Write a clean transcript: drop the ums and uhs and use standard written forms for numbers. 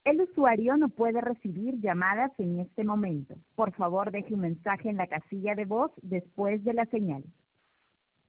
El usuario no puede recibir llamadas en este momento. Por favor, deje un mensaje en la casilla de voz después de la señal.